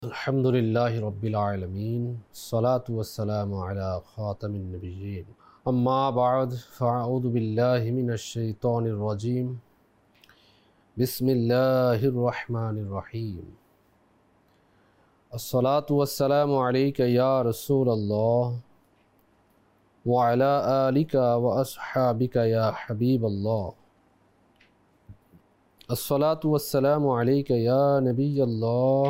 अल्हम्दुलिल्लाहि रब्बिल आलमीन अस्सलातु वस्सलामु अला खातमिन नबिय्यीन अम्मा बअद फ़अऊज़ु बिल्लाहि मिनश शैतानिर रजीम बिस्मिल्लाहिर रहमानिर रहीम अस्सलातु वस्सलामु अलैका या रसूलल्लाह व अला आलिका व अस्हाबिका या हबीबल्लाह अस्सलातु वस्सलामु अलैका या नबियल्लाह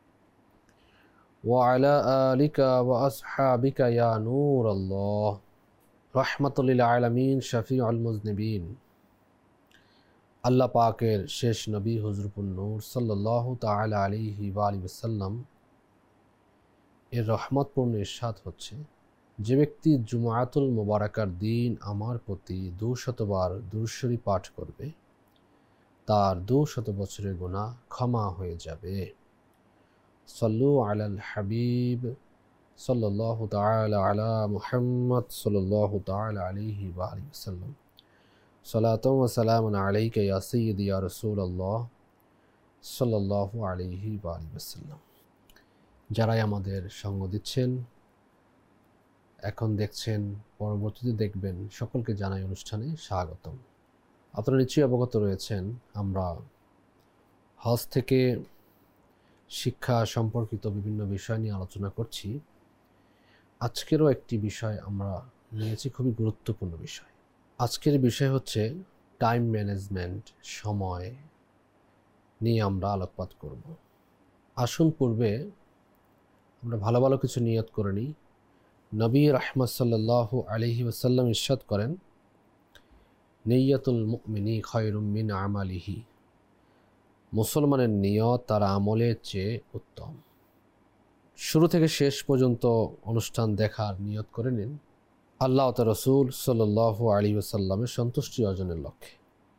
वाला आलिका व अस्हाबिका या नूर अल्लाह रहमतुल लिल आलमीन शफीउल मुज़निबीन। अल्लाह पाकेर शेष नबी हुज़ुरुन नूर सल्लल्लाहु ताला अलैहि वसल्लम এর রহমতপূর্ণ ইরশাদ হচ্ছে, যে ব্যক্তি জুমাতুল মুবারাকার দিন আমার প্রতি 200 বার দুরূদ শরীফ পাঠ করবে তার 200 বছরের গুনাহ ক্ষমা হয়ে যাবে। सल्लु अलल हबीब सल्लल्लाहु ताला अला मुहम्मद सल्लल्लाहु ताला अलैहि वसल्लम सलातुन व सलामुन अलैका या सय्यदी या रसूलल्लाह सल्लल्लाहु अलैहि वसल्लम। যারাই আমাদের সঙ্গ দিচ্ছেন, এখন দেখছেন, পরবর্তীতে দেখবেন, সকলকে জানাই অনুষ্ঠানে স্বাগতম। আপনারা নিশ্চয়ই অবগত রয়েছেন, আমরা হজ থেকে শিক্ষা সম্পর্কিত বিভিন্ন বিষয় নিয়ে আলোচনা করছি। আজকেরও একটি বিষয় আমরা নিয়েছি, খুবই গুরুত্বপূর্ণ বিষয়। আজকের বিষয় হচ্ছে টাইম ম্যানেজমেন্ট, সময় নিয়ে আমরা আলোকপাত করব। আসুন পূর্বে আমরা ভালো ভালো কিছু নিয়ত করে নিই। নবী রাহমাত সাল্লাল্লাহু আলাইহি ওয়াসাল্লাম ইরশাদ করেন, নিয়াতুল মুমিনি খায়রুম মিন আমালিহি, মুসলমানের নিয়ত তার আমলের চেয়ে উত্তম। শুরু থেকে শেষ পর্যন্ত অনুষ্ঠান দেখার নিয়ত করে নিন আল্লাহ ও তার রাসূল সাল্লাল্লাহু আলাইহি ওয়াসাল্লামের সন্তুষ্টি অর্জনের লক্ষ্যে।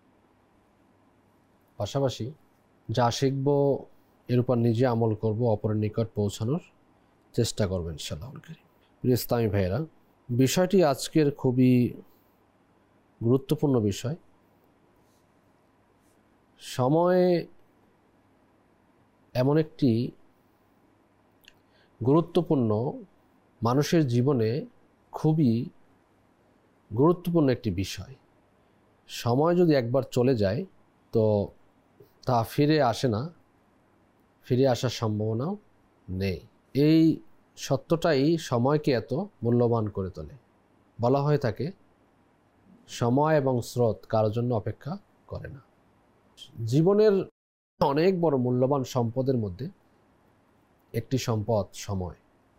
পাশাপাশি যা শিখব এর উপর নিজে আমল করব, অপরের নিকট পৌঁছানোর চেষ্টা করবেন ইনশাআল্লাহুল কারীম। প্রিয় ইসলামী ভাইয়েরা, বিষয়টি আজকের খুবই গুরুত্বপূর্ণ বিষয়। সময় এমন একটি গুরুত্বপূর্ণ, মানুষের জীবনে খুবই গুরুত্বপূর্ণ একটি বিষয়। সময় যদি একবার চলে যায় তো তা ফিরে আসে না, ফিরে আসার সম্ভাবনাও নেই। এই সত্যটাই সময়কে এত মূল্যবান করে তোলে। বলা হয়ে থাকে, সময় এবং স্রোত কারোর জন্য অপেক্ষা করে না। জীবনের অনেক বড় মূল্যবান সম্পদের মধ্যে একটি সম্পদ সময়।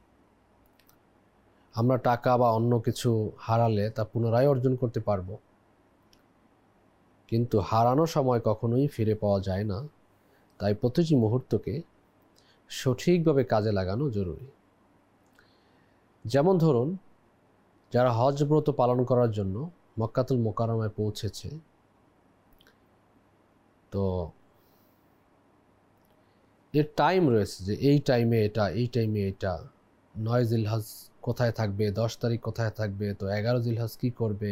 আমরা টাকা বা অন্য কিছু হারালে তা পুনরায় অর্জন করতে পারবো, কিন্তু হারানো সময় কখনোই ফিরে পাওয়া যায় না। তাই প্রতিটি মুহূর্তকে সঠিকভাবে কাজে লাগানো জরুরি। যেমন ধরুন, যারা হজ ব্রত পালন করার জন্য মক্কাতুল মুকাররমায় পৌঁছেছে, তো এর টাইম রয়েছে যে এই টাইমে এটা, এই টাইমে এটা, 9 জিলহজ কোথায় থাকবে, 10 তারিখ কোথায় থাকবে, তো 11 জিলহজ কী করবে।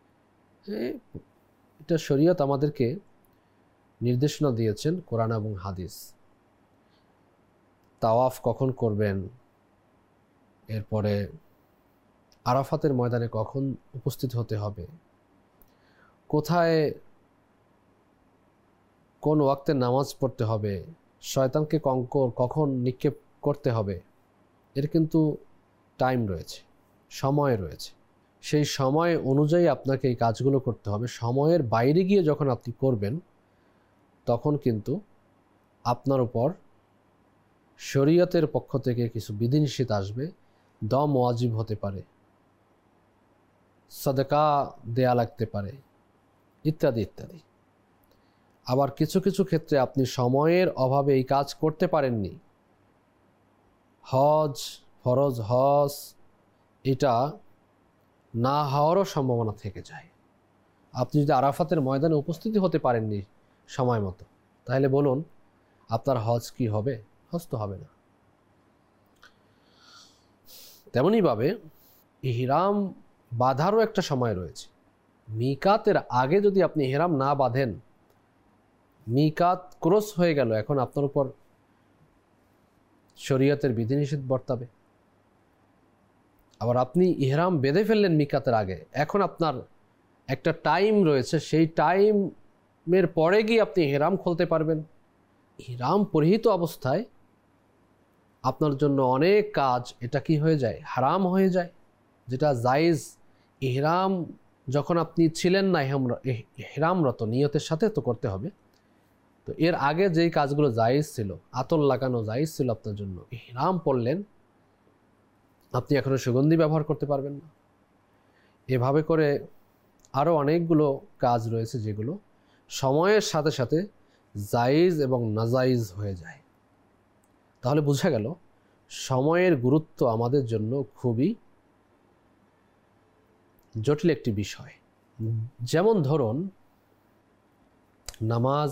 এটা শরীয়ত আমাদেরকে নির্দেশনা দিয়েছেন কোরআন এবং হাদিস। তাওয়াফ কখন করবেন, এরপরে আরাফাতের ময়দানে কখন উপস্থিত হতে হবে, কোথায় কোন ওয়াক্তে নামাজ পড়তে হবে, শয়তানকে কঙ্কর কখন নিক্ষেপ করতে হবে, এর কিন্তু টাইম রয়েছে, সময় রয়েছে। সেই সময় অনুযায়ী আপনাকে এই কাজগুলো করতে হবে। সময়ের বাইরে গিয়ে যখন আপনি করবেন তখন কিন্তু আপনার উপর শরীয়তের পক্ষ থেকে কিছু বিধিনিষেধ আসবে। দম ওয়াজিব হতে পারে, সাদকা দেয়া লাগতে পারে, ইত্যাদি ইত্যাদি। আবার কিছু কিছু ক্ষেত্রে আপনি সময়ের অভাবে এই কাজ করতে পারেননি, হজ, ফরজ হজ, এটা না হওয়ারও সম্ভাবনা থেকে যায়। আপনি যদি আরাফাতের ময়দানে উপস্থিতি হতে পারেননি সময় মতো, তাহলে বলুন আপনার হজ কি হবে? হজ তো হবে না। তেমনইভাবে ইহরাম বাঁধারও একটা সময় রয়েছে। মিকাতের আগে যদি আপনি ইহরাম না বাঁধেন, মিকাত ক্রস হয়ে গেল, এখন আপনার উপর শরীয়তের বিধিনিষেধ বর্তাবে। আবার আপনি ইহরাম বেঁধে ফেললেন মিকাতের আগে, এখন আপনার একটা টাইম রয়েছে, সেই টাইমের পরে গিয়ে আপনি ইহরাম খুলতে পারবেন। ইহরাম পরিহিত অবস্থায় আপনার জন্য অনেক কাজ এটা কি হয়ে যায়, হারাম হয়ে যায়, যেটা জায়েজ। ইহরাম যখন আপনি ছিলেন না ইহরামরত, নিয়তের সাথে তো করতে হবে। তো এর আগে যেই কাজগুলো জায়েজ ছিল, আতর লাগানো জায়েজ ছিল আপনার জন্য, ইহরাম পড়লেন, আপনি এখনো সুগন্ধি ব্যবহার করতে পারবেন না। এভাবে করে আরও অনেকগুলো কাজ রয়েছে যেগুলো সময়ের সাথে সাথে জায়েজ এবং নাজায়েজ হয়ে যায়। তাহলে বোঝা গেল সময়ের গুরুত্ব আমাদের জন্য খুবই জটিল একটি বিষয়। যেমন ধরুন নামাজ,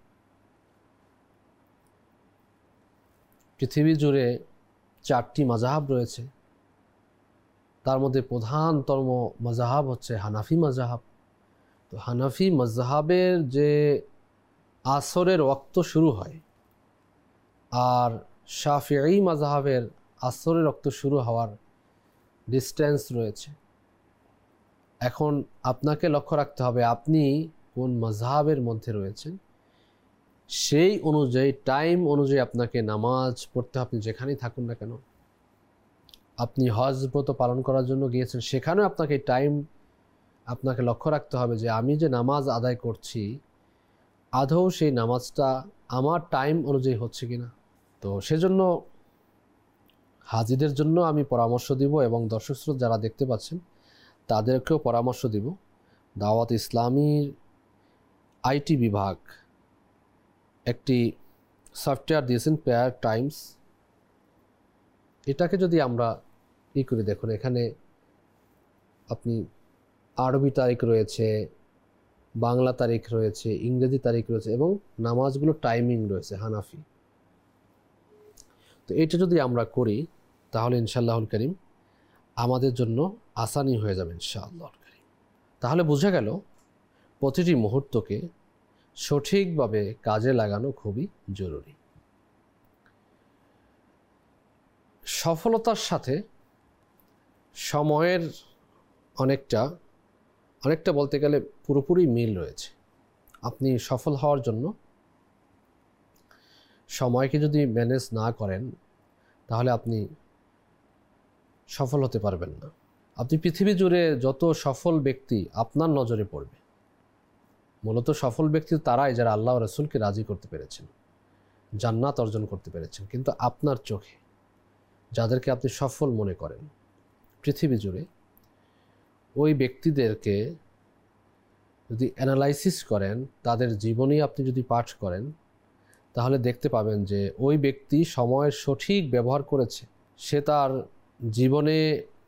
পৃথিবী জুড়ে 4টি মাযহাব রয়েছে, তার মধ্যে প্রধানতম মাযহাব হচ্ছে হানাফি মাযহাব। তো হানাফি মাযহাবের যে আসরের ওয়াক্ত শুরু হয় আর শাফিঈ মাযহাবের আসরের ওয়াক্ত শুরু হওয়ার ডিস্টেন্স রয়েছে। এখন আপনাকে লক্ষ্য রাখতে হবে আপনি কোন মাযহাবের মধ্যে রয়েছেন, সেই অনুযায়ী টাইম অনুযায়ী আপনাকে নামাজ পড়তে, আপনি যেখানেই থাকুন না কেন। আপনি হজ ব্রত পালন করার জন্য গিয়েছেন, সেখানেও আপনাকে টাইম, আপনাকে লক্ষ্য রাখতে হবে যে আমি যে নামাজ আদায় করছি আদৌ সেই নামাজটা আমার টাইম অনুযায়ী হচ্ছে কিনা। তো সেজন্য হাজিদের জন্য আমি পরামর্শ দিব এবং দর্শক শ্রোতা যারা দেখতে পাচ্ছেন তাদেরকেও পরামর্শ দিব। দাওয়াত ইসলামীর আইটি বিভাগ একটি সফটওয়্যার দিয়েছেন পেয়ার টাইমস। এটাকে যদি আমরা ই করে দেখুন, এখানে আপনি আরবি তারিখ রয়েছে, বাংলা তারিখ রয়েছে, ইংরেজি তারিখ রয়েছে এবং নামাজগুলো টাইমিং রয়েছে হানাফি। তো এটা যদি আমরা করি তাহলে ইনশাআল্লাহুল কারীম আমাদের জন্য আসানি হয়ে যাবে ইনশাআল্লাহুল কারীম। তাহলে বোঝা গেল প্রতিটি মুহূর্তকে সঠিকভাবে কাজে লাগানো খুবই জরুরি। সফলতার সাথে সময়ের অনেকটা বলতে গেলে পুরোপুরি মিল রয়েছে। আপনি সফল হওয়ার জন্য সময়কে যদি ম্যানেজ না করেন তাহলে আপনি সফল হতে পারবেন না। আপনি পৃথিবী জুড়ে যত সফল ব্যক্তি আপনার নজরে পড়বে, মূলত সফল ব্যক্তি তারাই যারা আল্লাহ ও রাসূলকে রাজি করতে পেরেছেন, জান্নাত অর্জন করতে পেরেছেন। কিন্তু আপনার চোখে যাদেরকে আপনি সফল মনে করেন পৃথিবী জুড়ে, ওই ব্যক্তিদেরকে যদি অ্যানালাইসিস করেন, তাদের জীবনী আপনি যদি পাঠ করেন, তাহলে দেখতে পাবেন যে ওই ব্যক্তি সময়ের সঠিক ব্যবহার করেছে। সে তার জীবনে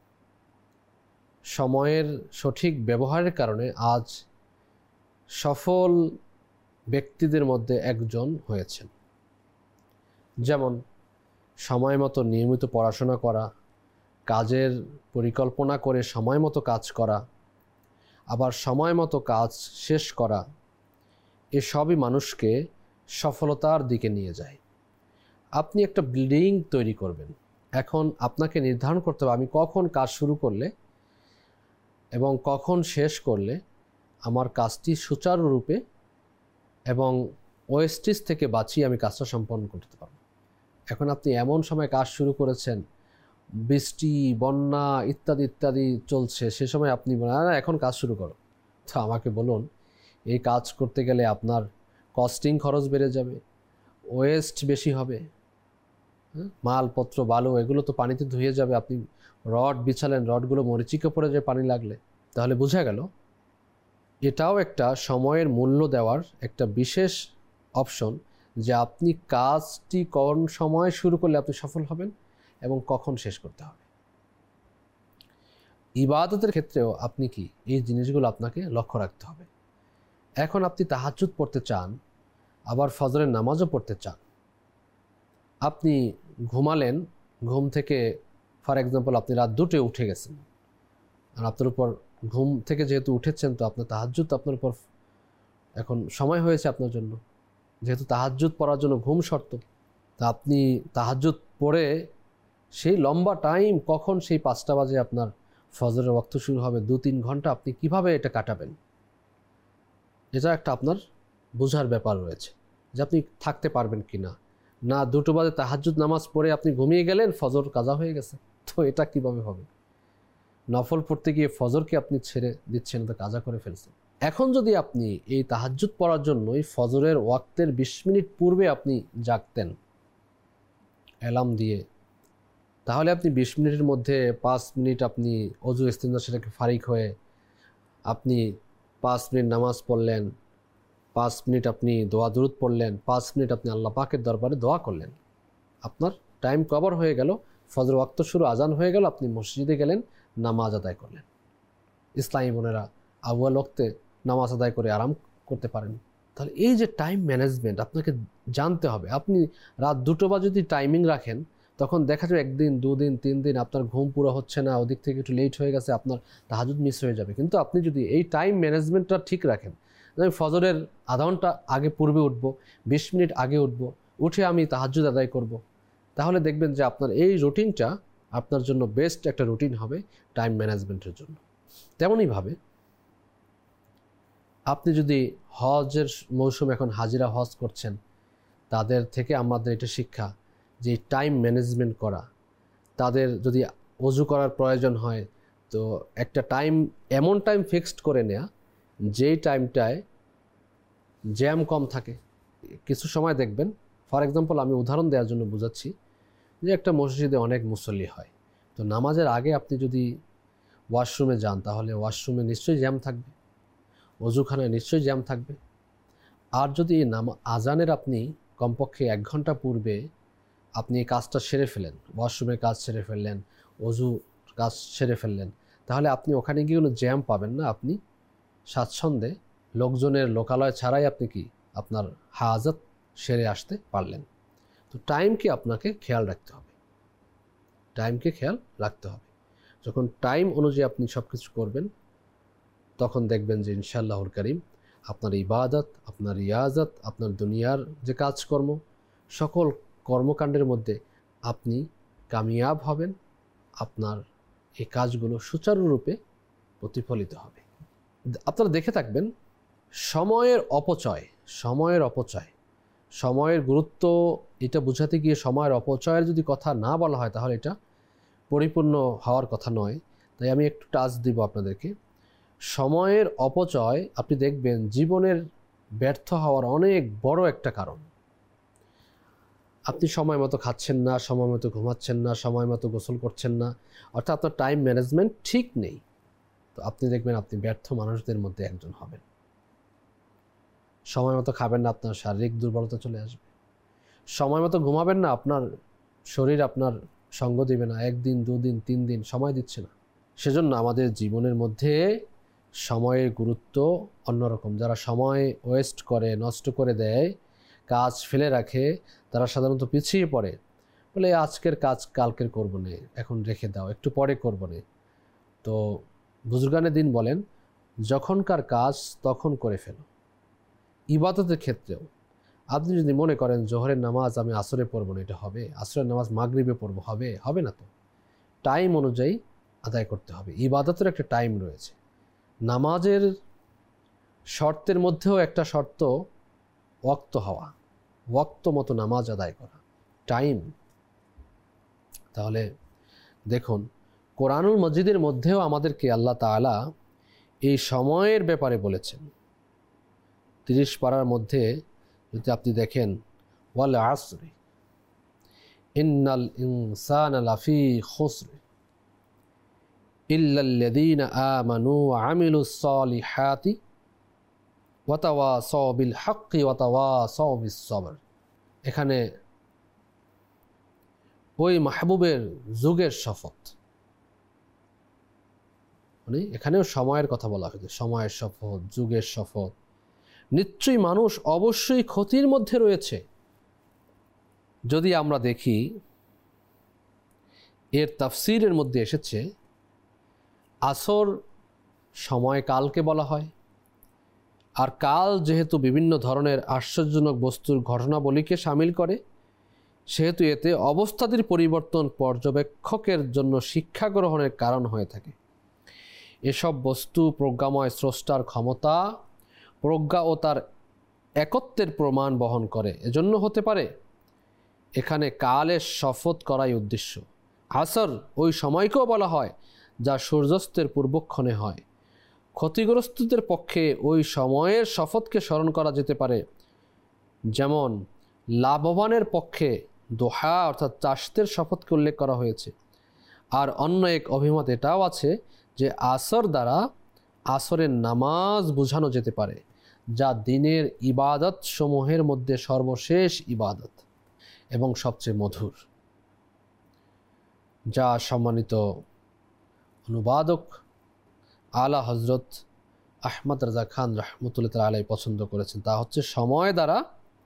সময়ের সঠিক ব্যবহারের কারণে আজ সফল ব্যক্তিদের মধ্যে একজন হয়েছেন। যেমন সময় মতো নিয়মিত পড়াশোনা করা, কাজের পরিকল্পনা করে সময় মতো কাজ করা, আবার সময় মতো কাজ শেষ করা, এসবই মানুষকে সফলতার দিকে নিয়ে যায়। আপনি একটা বিল্ডিং তৈরি করবেন, এখন আপনাকে নির্ধারণ করতে হবে আমি কখন কাজ শুরু করলে এবং কখন শেষ করলে আমার কাজটি সুচারুরূপে এবং ওয়েস্টেজ থেকে বাঁচিয়ে আমি কাজটা সম্পন্ন করতে পারব। এখন আপনি এমন সময় কাজ শুরু করেছেন, বৃষ্টি, বন্যা ইত্যাদি ইত্যাদি চলছে, সে সময় আপনি বলেন না এখন কাজ শুরু করো। তো আমাকে বলুন, এই কাজ করতে গেলে আপনার কস্টিং খরচ বেড়ে যাবে, ওয়েস্ট বেশি হবে, মালপত্র বালু এগুলো তো পানিতে ধুয়ে যাবে। আপনি রড বিছালেন, রডগুলো মরিচিকা পড়ে যায় পানি লাগলে। তাহলে বোঝা গেল এটাও একটা সময়ের মূল্য দেওয়ার একটা বিশেষ অপশন, যে আপনি কাজটি কোন সময় শুরু করলে আপনি সফল হবেন এবং কখন শেষ করতে হবে। ইবাদতের ক্ষেত্রেও আপনি কি এই জিনিসগুলো আপনাকে লক্ষ্য রাখতে হবে। এখন আপনি তাহাজ্জুদ পড়তে চান, আবার ফজরের নামাজও পড়তে চান। আপনি ঘুমালেন, ঘুম থেকে ফর এক্সাম্পল আপনি রাত 2টায় উঠে গেছেন, আর আপনার উপর ঘুম থেকে যেহেতু উঠেছেন তো আপনার তাহাজ্জুদ আপনার উপর এখন সময় হয়েছে আপনার জন্য, যেহেতু তাহাজ্জুদ পড়ার জন্য ঘুম শর্ত, তা আপনি তাহাজ্জুদ পরে সেই লম্বা টাইম কখন সেই 5টা বাজে আপনার ফজরের ওয়াক্ত শুরু হবে, 2-3 ঘন্টা আপনি কিভাবে এটা কাটাবেন, এটা একটা আপনার বোঝার ব্যাপার রয়েছে যে আপনি থাকতে পারবেন কি না। না 2টো বাজে তাহাজ্জুদ নামাজ পড়ে আপনি ঘুমিয়ে গেলেন, ফজর কাজা হয়ে গেছে, তো এটা কিভাবে হবে? নফল পড়তে গিয়ে ফজরকে আপনি ছেড়ে দিচ্ছেন, তো কাজা করে ফেলছেন। এখন যদি আপনি এই তাহাজ্জুদ পড়ার জন্যই ফজরের ওয়াক্তের 20 মিনিট পূর্বে আপনি জাগতেন অ্যালার্ম দিয়ে, তাহলে আপনি 20 মিনিটের মধ্যে 5 মিনিট আপনি অজু ইস্তিনজা সেটাকে ফারিক হয়ে আপনি 5 মিনিট নামাজ পড়লেন, 5 মিনিট আপনি দোয়া দুরুদ পড়লেন, 5 মিনিট আপনি আল্লাহ পাকের দরবারে দোয়া করলেন, আপনার টাইম কভার হয়ে গেল। ফজর ওয়াক্ত শুরু, আজান হয়ে গেল, আপনি মসজিদে গেলেন, নামাজ আদায় করলেন। ইসলামী বোনেরা আউয়াল ওয়াক্তে নামাজ আদায় করে আরাম করতে পারেন। তাহলে এই যে টাইম ম্যানেজমেন্ট আপনাকে জানতে হবে। আপনি রাত 2টো বা যদি টাইমিং রাখেন, তখন দেখা যাবে 1 দিন 2 দিন 3 দিন আপনার ঘুম পুরো হচ্ছে না, ওদিক থেকে একটু লেট হয়ে গেছে, আপনার তাহাজ্জুদ মিস হয়ে যাবে। কিন্তু আপনি যদি এই টাইম ম্যানেজমেন্টটা ঠিক রাখেন, আমি ফজরের আধা ঘন্টা আগে পূর্বে উঠব, 20 মিনিট আগে উঠব, উঠে আমি তাহাজ্জুদ আদায় করব, তাহলে দেখবেন যে আপনার এই রুটিনটা আপনার জন্য বেস্ট একটা রুটিন হবে টাইম ম্যানেজমেন্টের জন্য। তেমনইভাবে আপনি যদি হজের মৌসুম, এখন হাজিরা হজ করছেন, তাদের থেকে আমাদের এটা শিক্ষা যে টাইম ম্যানেজমেন্ট করা। তাদের যদি অজু করার প্রয়োজন হয়, তো একটা টাইম, এমন টাইম ফিক্সড করে নেওয়া যেই টাইমটায় জ্যাম কম থাকে। কিছু সময় দেখবেন, ফর এক্সাম্পল আমি উদাহরণ দেওয়ার জন্য বোঝাচ্ছি, যে একটা মসজিদে অনেক মুসল্লি হয়, তো নামাজের আগে আপনি যদি ওয়াশরুমে যান, তাহলে ওয়াশরুমে নিশ্চয়ই জ্যাম থাকবে, অজুখানায় নিশ্চয়ই জ্যাম থাকবে। আর যদি আজানের আপনি কমপক্ষে 1 ঘন্টা পূর্বে আপনি এই কাজটা সেরে ফেলেন, ওয়াশরুমের কাজ সেরে ফেললেন, অজু কাজ সেরে ফেললেন, তাহলে আপনি ওখানে গিয়ে কোনো জ্যাম পাবেন না। আপনি স্বাচ্ছন্দ্যে লোকজনের লোকালয় ছাড়াই আপনি কি আপনার হাজত সেরে আসতে পারলেন। তো টাইমকে আপনাকে খেয়াল রাখতে হবে, টাইমকে খেয়াল রাখতে হবে। যখন টাইম অনুযায়ী আপনি সব কিছু করবেন, তখন দেখবেন যে ইনশাআল্লাহুল কারীম আপনার ইবাদত, আপনার রিয়াজত, আপনার দুনিয়ার যে কাজকর্ম, সকল কর্মকাণ্ডের মধ্যে আপনি কামিয়াব হবেন। আপনার এই কাজগুলো সুচারুরূপে প্রতিফলিত হবে। আপনারা দেখে থাকবেন সময়ের অপচয়, সময়ের গুরুত্ব এটা বোঝাতে গিয়ে সময়ের অপচয়ের যদি কথা না বলা হয়, তাহলে এটা পরিপূর্ণ হওয়ার কথা নয়। তাই আমি একটু টাচ দিব আপনাদেরকে। সময়ের অপচয় আপনি দেখবেন জীবনের ব্যর্থ হওয়ার অনেক বড় একটা কারণ। আপনি সময় মতো খাচ্ছেন না, সময় মতো ঘুমাচ্ছেন না, সময় মতো গোসল করছেন না, অর্থাৎ আপনার টাইম ম্যানেজমেন্ট ঠিক নেই। তো আপনি দেখবেন আপনি ব্যর্থ মানুষদের মধ্যে একজন হবেন। সময় মতো খাবেন না, আপনার শারীরিক দুর্বলতা চলে আসবে। সময় মতো ঘুমাবেন না, আপনার শরীর আপনার সঙ্গ দিবে না, 1 দিন 2 দিন 3 দিন সময় দিচ্ছে না। সেজন্য আমাদের জীবনের মধ্যে সময়ের গুরুত্ব অন্যরকম। যারা সময় ওয়েস্ট করে, নষ্ট করে দেয়, কাজ ফেলে রাখে, তারা সাধারণত পিছিয়ে পড়ে। বলে আজকের কাজ কালকের করব না, এখন রেখে দাও, একটু পরে করব না। তো বুজুর্গানে দিন বলেন, যখনকার কাজ তখন করে ফেলো। ইবাদতের ক্ষেত্রেও আপনি যদি মনে করেন জোহরের নামাজ আমি আসরে পড়ব না, এটা হবে? আসরের নামাজ মাগরিবে পড়ব, হবে না তো। টাইম অনুযায়ী আদায় করতে হবে। ইবাদতের একটা টাইম রয়েছে। নামাজের শর্তের মধ্যেও একটা শর্ত ওয়াক্ত হওয়া, ওয়াক্ত মতো নামাজ আদায় করা, টাইম। তাহলে দেখুন কোরআনুল মজিদের মধ্যেও আমাদেরকে আল্লাহ তাআলা এই সময়ের ব্যাপারে বলেছেন। 30 পারার মধ্যে যদি আপনি দেখেন, ওয়াল আসরি ইন্নাল ইনসানা লাফি খুসর ইল্লাল্লাযীনা আমানু ওয়া আমিলুস সালিহাতি ওয়া তাওয়াসাউ বিল হাক্কি ওয়া তাওয়াসাউ বিস সবর। এখানে ওই মাহবুবের যুগের শপথ, মানে এখানেও সময়ের কথা বলা হয়েছে, সময়ের শপথ, যুগের শপথ। নিশ্চয়ই মানুষ অবশ্যই ক্ষতির মধ্যে রয়েছে। যদি আমরা দেখি এর তাফসীরের মধ্যে এসেছে আসর সময় কালকে বলা হয়, আর কাল যেহেতু বিভিন্ন ধরনের আশ্চর্যজনক বস্তুর ঘটনাবলীকে শামিল করে, সেহেতু এতে অবস্থাটির পরিবর্তন পর্যবেক্ষকের জন্য শিক্ষা গ্রহণের কারণ হয়ে থাকে। এসব বস্তু প্রজ্ঞাময় স্রষ্টার ক্ষমতা, প্রজ্ঞা ও তার একত্বের প্রমাণ বহন করে। এজন্য হতে পারে এখানে কালের শপথ করাই উদ্দেশ্য। আসর ওই সময়কেও বলা হয় যা সূর্যাস্তের পূর্বক্ষণে হয়। ক্ষতিগ্রস্তদের পক্ষে ওই সময়ের শপথকে স্মরণ করা যেতে পারে, যেমন লাভবানের পক্ষে দোহা অর্থাৎ চাষতের শপথকে উল্লেখ করা হয়েছে। আর অন্য এক অভিমত এটাও আছে যে আসর দ্বারা আসরের নামাজ বোঝানো যেতে পারে, যা দিনের ইবাদত সমূহের মধ্যে সর্বশেষ ইবাদত এবং সবচেয়ে মধুর, যা সম্মানিত অনুবাদক আলা হজরত আহমদ রাজা খান রহমতুল্লাহ আলাই পছন্দ করেছেন। তা হচ্ছে সময় দ্বারা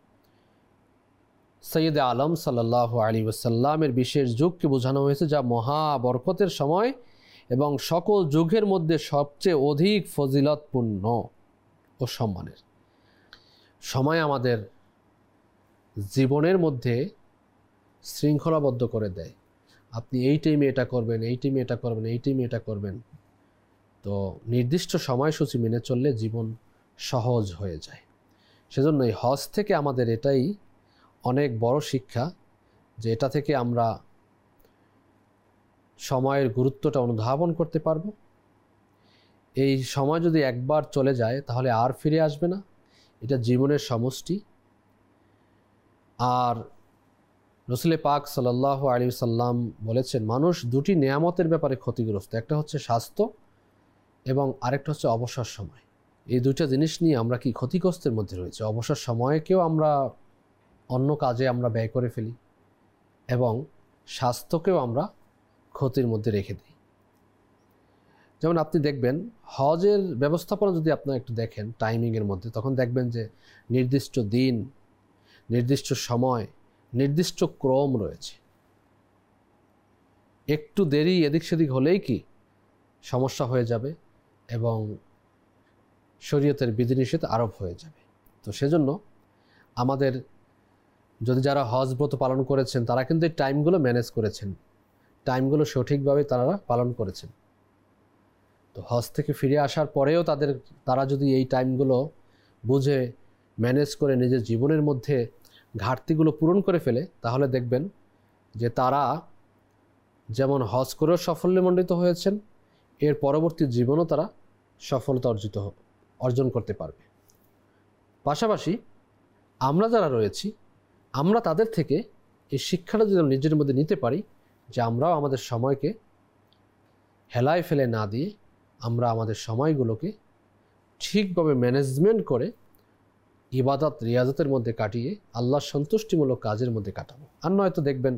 সৈয়দ আলম সাল্লাল্লাহু আলাইহি ওয়াসাল্লামের বিশেষ যুগকে বোঝানো হয়েছে, যা মহা বরকতের সময় এবং সকল যুগের মধ্যে সবচেয়ে অধিক ফজিলতপূর্ণ ও সম্মানের সময়। আমাদের জীবনের মধ্যে শৃঙ্খলাবদ্ধ করে দেয়। আপনি এই টাইমে এটা করবেন, এই টাইমে এটা করবেন, এই টাইমে এটা করবেন। তো নির্দিষ্ট সময়সূচি মেনে চললে জীবন সহজ হয়ে যায়। সেজন্য এই হজ থেকে আমাদের এটাই অনেক বড় শিক্ষা, যে এটা থেকে আমরা সময়ের গুরুত্বটা অনুধাবন করতে পারব। এই সময় যদি একবার চলে যায় তাহলে আর ফিরে আসবে না, এটা জীবনের সমষ্টি। আর রসুল পাক সাল্লাল্লাহু আলাইহি ওয়াসাল্লাম বলেছেন, মানুষ দুটি নেয়ামতের ব্যাপারে ক্ষতিগ্রস্ত, একটা হচ্ছে স্বাস্থ্য এবং আরেকটা হচ্ছে অবসর সময়। এই দুইটা জিনিস নিয়ে আমরা কি ক্ষতিগ্রস্তের মধ্যে রয়েছে। অবসর সময়কেও আমরা অন্য কাজে আমরা ব্যয় করে ফেলি এবং স্বাস্থ্যকেও আমরা ক্ষতির মধ্যে রেখে দিই। যেমন আপনি দেখবেন হজের ব্যবস্থাপনা যদি আপনারা একটু দেখেন টাইমিংয়ের মধ্যে, তখন দেখবেন যে নির্দিষ্ট দিন, নির্দিষ্ট সময়, নির্দিষ্ট ক্রম রয়েছে। একটু দেরি এদিক সেদিক হলেই কি সমস্যা হয়ে যাবে এবং শরীয়তের বিধিনিষেধ আরোপ হয়ে যাবে। তো সেজন্য আমাদের যদি যারা হজ ব্রত পালন করেছেন তারা কিন্তু এই টাইমগুলো ম্যানেজ করেছেন, টাইমগুলো সঠিকভাবে তারা পালন করেছেন। তো হজ থেকে ফিরে আসার পরেও তারা যদি এই টাইমগুলো বুঝে ম্যানেজ করে নিজের জীবনের মধ্যে ঘাটতিগুলো পূরণ করে ফেলে, তাহলে দেখবেন যে তারা যেমন হজ করেও সাফল্যমণ্ডিত হয়েছেন, এর পরবর্তী জীবনও তারা সফলতা অর্জন করতে পারবে। পাশাপাশি আমরা যারা রয়েছি, আমরা তাদের থেকে এই শিক্ষাটা যদি নিজের মধ্যে নিতে পারি যে আমরাও আমাদের সময়কে হেলায় ফেলে না দিয়ে আমরা আমাদের সময়গুলোকে ঠিকভাবে ম্যানেজমেন্ট করে ইবাদত রিয়াজতের মধ্যে কাটিয়ে আল্লাহর সন্তুষ্টিমূলক কাজের মধ্যে কাটাবো। আর নয়তো দেখবেন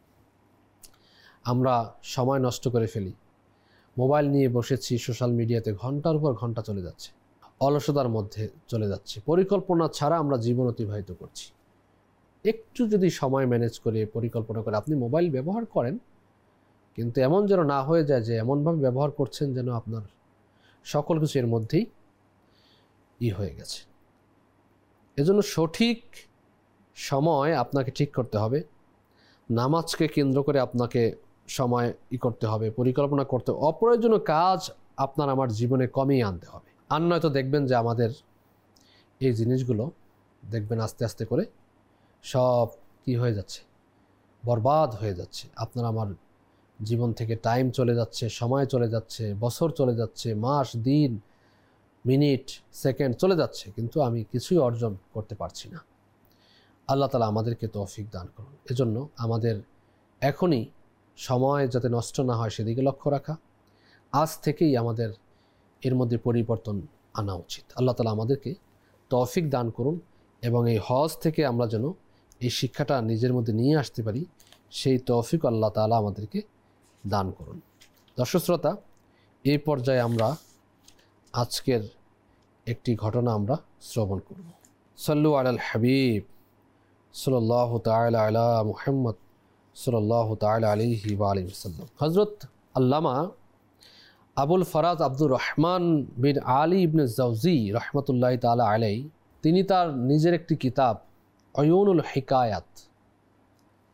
আমরা সময় নষ্ট করে ফেলি, মোবাইল নিয়ে বসেছি, সোশ্যাল মিডিয়াতে ঘন্টার পর ঘন্টা চলে যাচ্ছে, অলসতার মধ্যে চলে যাচ্ছে, পরিকল্পনা ছাড়া আমরা জীবন অতিবাহিত করছি। একটু যদি সময় ম্যানেজ করে পরিকল্পনা করে আপনি মোবাইল ব্যবহার করেন, কিন্তু এমন যেন না হয়ে যায় যে এমনভাবে ব্যবহার করছেন যেন আপনার সকল কিছু এর মধ্যেই হয়ে গেছে। এজন্য সঠিক সময় আপনাকে ঠিক করতে হবে। নামাজকে কেন্দ্র করে আপনাকে সময় করতে হবে, পরিকল্পনা করতে, অপ্রয়োজনীয় কাজ আপনার আমার জীবনে কমিয়ে আনতে হবে। আর নয়তো দেখবেন যে আমাদের এই জিনিসগুলো দেখবেন আস্তে আস্তে করে সব কি হয়ে যাচ্ছে, বরবাদ হয়ে যাচ্ছে। আপনার আমার জীবন থেকে টাইম চলে যাচ্ছে, সময় চলে যাচ্ছে, বছর চলে যাচ্ছে, মাস, দিন, মিনিট, সেকেন্ড চলে যাচ্ছে, কিন্তু আমি কিছুই অর্জন করতে পারছি না। আল্লাহ তাআলা আমাদেরকে তৌফিক দান করুন। এজন্য আমাদের এখনই সময় যাতে নষ্ট না হয় সেদিকে লক্ষ্য রাখা, আজ থেকেই আমাদের এর মধ্যে পরিবর্তন আনা উচিত। আল্লাহ তাআলা আমাদেরকে তৌফিক দান করুন এবং এই হজ থেকে আমরা যেন এই শিক্ষাটা নিজের মধ্যে নিয়ে আসতে পারি, সেই তৌফিক আল্লাহ তাআলা আমাদেরকে দান করুন। দর্শক শ্রোতা, এই পর্যায়ে আমরা আজকের একটি ঘটনা আমরা শ্রবণ করব। সাল্লু আলাল হাবিব সাল্লাল্লাহু তাআলা আলা মুহাম্মদ সাল্লাল্লাহু তাআলা আলাইহি ওয়া আলিহি ওয়াসাল্লাম। হযরত আল্লামা আবুল ফরাজ আব্দুর রহমান বিন আলী ইবনে জাওজি রহমতুল্লাহ তাআলা আলাইহি তিনি তার নিজের একটি কিতাব অয়ুনুল হিকায়াত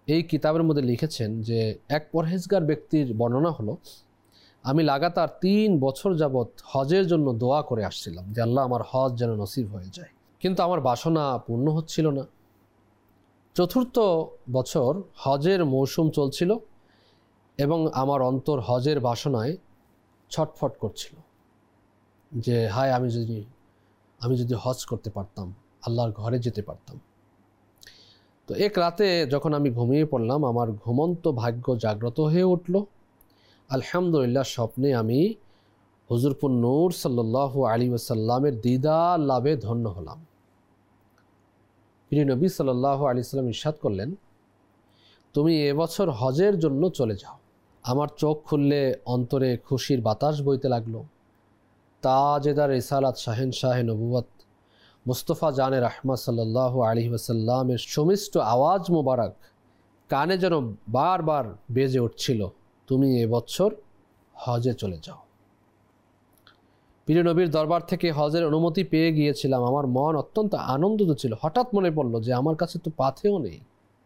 এই কিতাবের মধ্যে লিখেছেন যে এক পরহেজগার ব্যক্তির বর্ণনা হলো, আমি লাগাতার 3 বছর যাবৎ হজের জন্য দোয়া করে আসছিলাম যে আল্লাহ আমার হজ যেন নসিব হয়ে যায়, কিন্তু আমার বাসনা পূর্ণ হচ্ছিল না। 4র্থ বছর হজের মৌসুম চলছিল এবং আমার অন্তর হজের বাসনায় ছটফট করছিল যে হায়, আমি যদি হজ করতে পারতাম, আল্লাহর ঘরে যেতে পারতাম। তো এক রাতে যখন আমি ঘুমিয়ে পড়লাম, আমার ঘুমন্ত ভাগ্য জাগ্রত হয়ে উঠল। আলহামদুলিল্লাহ, স্বপ্নে আমি হুজুরপুর নূর সাল্লাল্লাহু আলাইহি ওয়াসাল্লামের দিদার লাভে ধন্য হলাম। প্রিয় নবী সাল্লাল্লাহু আলাইহি ওয়াসাল্লাম ইরশাদ করলেন, তুমি এবছর হজের জন্য চলে যাও। আমার চোখ খুললে অন্তরে খুশির বাতাস বইতে লাগলো। তাজেদার রিসালাত শাহেনশাহে নবুয়ত মুস্তফা জানে রাহমাত সাল্লাল্লাহু আলাইহি ওয়াসাল্লামের সুমিষ্ট আওয়াজ মোবারক কানে যেন বারবার বেজে উঠছিল, তুমি এবছর হজে চলে যাও। প্রিয় নবীর দরবার থেকে হজের অনুমতি পেয়ে গিয়েছিলাম। আমার মন অত্যন্ত আনন্দিত ছিল। হঠাৎ মনে পড়ল যে আমার কাছে তো পাথেও নেই,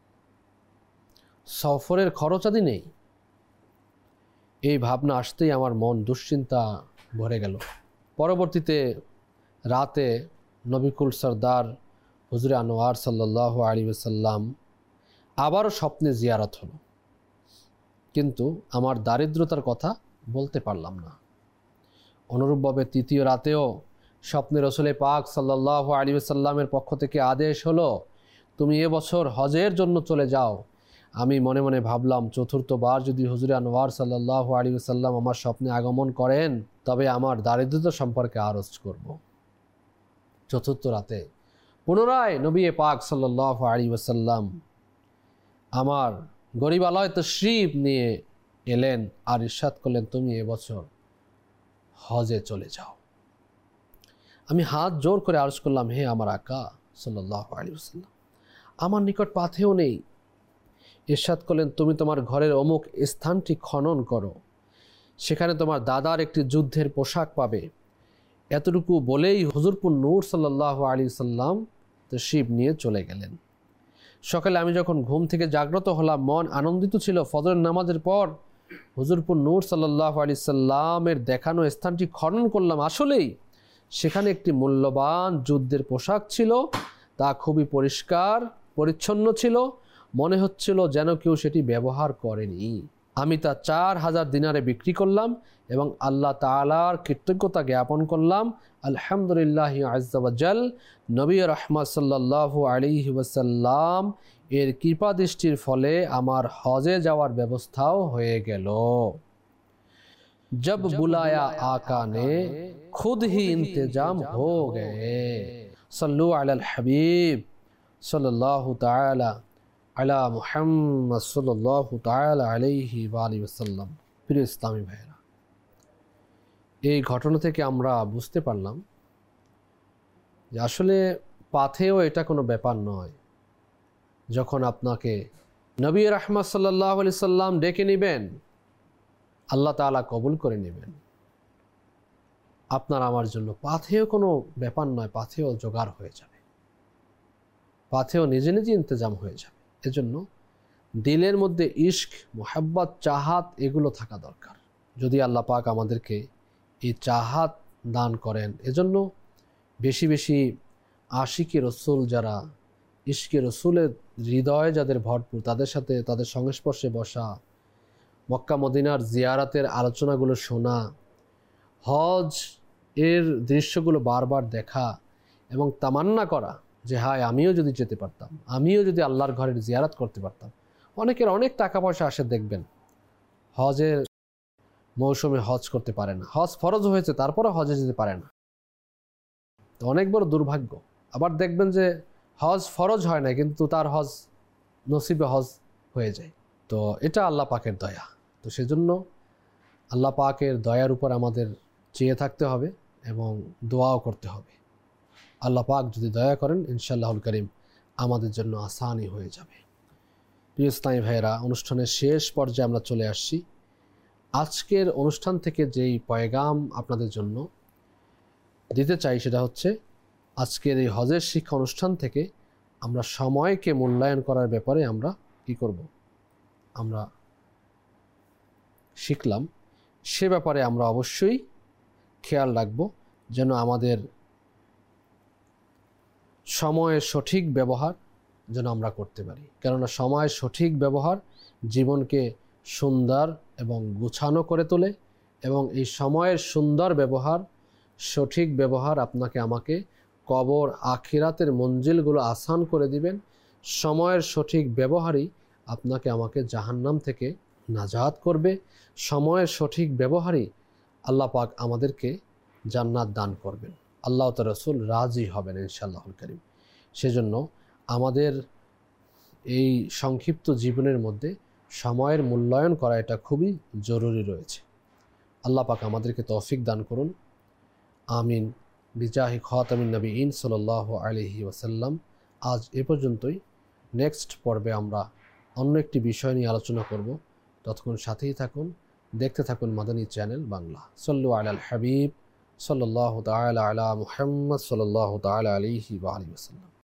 সফরের খরচাদি নেই। এই ভাবনা আসতেই আমার মন দুশ্চিন্তা ভরে গেল। পরবর্তীতে রাতে নবিকুল সরদার হুজুরে আনোয়ার সাল্লাল্লাহু আলাইহি ওয়াসাল্লাম আবারও স্বপ্নে জিয়ারত হলো, কিন্তু আমার দারিদ্রতার কথা বলতে পারলাম না। অনুরূপভাবে 3য় রাতেও স্বপ্নে রসুলে পাক সাল্লাল্লাহু আলাইহি ওয়াসাল্লামের পক্ষ থেকে আদেশ হলো, তুমি এবছর হজের জন্য চলে যাও। আমি মনে মনে ভাবলাম, 4র্থবার যদি হুজুরে আনোয়ার সাল্লাল্লাহু আলাইহি ওয়াসাল্লাম আমার স্বপ্নে আগমন করেন, তবে আমার দারিদ্রতা সম্পর্কে আরজ করব। 4র্থ রাতে পুনরায় নবী পাক সাল্লাল্লাহু আলাইহি ওয়াসাল্লাম আমার গরিবালয় তশরিফ নিয়ে এলেন আর ইরশাদ করলেন, তুমি এবছর হজে চলে যাও। আমি হাত জোর করে আরজ করলাম, হে আমার আকা সাল্লাল্লাহু আলাইহি ওয়াসাল্লাম, আমার নিকট পাথেও নেই। ইরশাদ করলেন, তুমি তোমার ঘরের অমুক স্থানটি খনন করো, সেখানে তোমার দাদার একটি যুদ্ধের পোশাক পাবে। এতটুকু বলেই হুজুরপুর নূর সাল্লাল্লাহু আলাইহি সাল্লাম তশরিফ নিয়ে চলে গেলেন। সকালে আমি যখন ঘুম থেকে জাগ্রত হলাম, মন আনন্দিত ছিল। ফজরের নামাজের পর হুজুরপুর নূর সাল্লাল্লাহু আলাইহি সাল্লামের দেখানো স্থানটি খনন করলাম। আসলেই সেখানে একটি মূল্যবান যুদ্ধের পোশাক ছিল, তা খুবই পরিষ্কার পরিচ্ছন্ন ছিল। মনে হচ্ছিল যেন কেউ সেটি ব্যবহার করেনি। আমি তা 4000 দিনারে বিক্রি করলাম এবং আল্লাহ তাআলার কৃতজ্ঞতা জ্ঞাপন করলাম। আলহামদুলিল্লাহ আজ্জা ওয়া জাল, নবী রাহমাত সাল্লাল্লাহু আলাইহি ওয়াসাল্লাম এর কৃপা দৃষ্টির ফলে আমার হজে যাওয়ার ব্যবস্থাও হয়ে গেল। जब बुलाया आका ने खुद ही इंतजाम हो गए। सल्लु अलल हबीब सल्लल्लाहु ताला আলা মুহাম্মদ সাল্লাল্লাহু তাআলা আলাইহি ওয়া আলিহি ওয়াসাল্লাম। প্রিয় ইসলামী ভাইরা, এই ঘটনা থেকে আমরা বুঝতে পারলাম যে আসলে পাথেও এটা কোনো ব্যাপার নয়। যখন আপনাকে নবী রাহমাত সাল্লাল্লাহু আলাইহি সাল্লাম ডেকে নেবেন, আল্লাহ তাআলা কবুল করে নেবেন। আপনার আমার জন্য পাথেও কোনো ব্যাপার নয়, পাথেও জোগাড় হয়ে যাবে, পাথেও নিজে নিজে ইন্তজাম হয়ে যাবে। এজন্য দিলের মধ্যে ইশক, মোহাব্বত, চাহাত এগুলো থাকা দরকার। যদি আল্লাহ পাক আমাদেরকে এই চাহাত দান করেন, এজন্য বেশি বেশি আশিকে রসুল, যারা ইশকে রসুলের হৃদয়ে যাদের ভরপুর, তাদের সাথে তাদের সংস্পর্শে বসা, মক্কা মদিনার জিয়ারাতের আলোচনাগুলো শোনা, হজ এর দৃশ্যগুলো বারবার দেখা এবং তামান্না করা যে হায় আমিও যদি যেতে পারতাম, আমিও যদি আল্লাহর ঘরের জিয়ারত করতে পারতাম। অনেকের অনেক টাকা পয়সা আসে, দেখবেন হজের মৌসুমে হজ করতে পারে না, হজ ফরজ হয়েছে তারপরে হজে যেতে পারে না, তো অনেক বড় দুর্ভাগ্য। আবার দেখবেন যে হজ ফরজ হয় না কিন্তু তার হজ নসিবে হজ হয়ে যায়। তো এটা আল্লাহ পাকের দয়া। তো সেজন্য আল্লাহ পাকের দয়ার উপর আমাদের চেয়ে থাকতে হবে এবং দোয়াও করতে হবে। আল্লাহ পাক যদি দয়া করেন, ইনশাআল্লাহুল করিম আমাদের জন্য আসানি হয়ে যাবে। প্রিয় ইসলামী ভাইয়েরা, অনুষ্ঠানের শেষ পর্যায়ে আমরা চলে আসছি। আজকের অনুষ্ঠান থেকে যেই পয়গাম আপনাদের জন্য দিতে চাই সেটা হচ্ছে, আজকের এই হজের শিক্ষা অনুষ্ঠান থেকে আমরা সময়কে মূল্যায়ন করার ব্যাপারে আমরা করব, আমরা শিখলাম, সে ব্যাপারে আমরা অবশ্যই খেয়াল রাখব যেন আমাদের সময়ের সঠিক ব্যবহার যেন আমরা করতে পারি। কেননা সময়ের সঠিক ব্যবহার জীবনকে সুন্দর এবং গুছানো করে তোলে, এবং এই সময়ের সুন্দর ব্যবহার, সঠিক ব্যবহার আপনাকে আমাকে কবর আখিরাতের মঞ্জিলগুলো আসান করে দিবেন। সময়ের সঠিক ব্যবহারই আপনাকে আমাকে জাহান্নাম থেকে নাজাত করবে। সময়ের সঠিক ব্যবহারই আল্লাহ পাক আমাদেরকে জান্নাত দান করবেন, আল্লাহ তার রাসূল রাজি হবেন ইনশাআল্লাহুল কারীম। সেজন্য আমাদের এই সংক্ষিপ্ত জীবনের মধ্যে সময়ের মূল্যায়ন করা এটা খুবই জরুরি রয়েছে। আল্লাহ পাক আমাদেরকে তৌফিক দান করুন, আমিন। বিজাহি খাতামিন নবিয়িন সাল্লাল্লাহু আলাইহি ওয়াসাল্লাম। আজ এ পর্যন্তই। নেক্সট পর্বে আমরা অন্য একটি বিষয় নিয়ে আলোচনা করব। ততক্ষণ সাথেই থাকুন, দেখতে থাকুন মাদানী চ্যানেল বাংলা। সাল্লু আলাল হাবিব সাল্লাল্লাহু তাআলা আলা মুহাম্মদ সাল্লাল্লাহু তাআলা আলাইহি ওয়া আলিহি ওয়াসাল্লাম।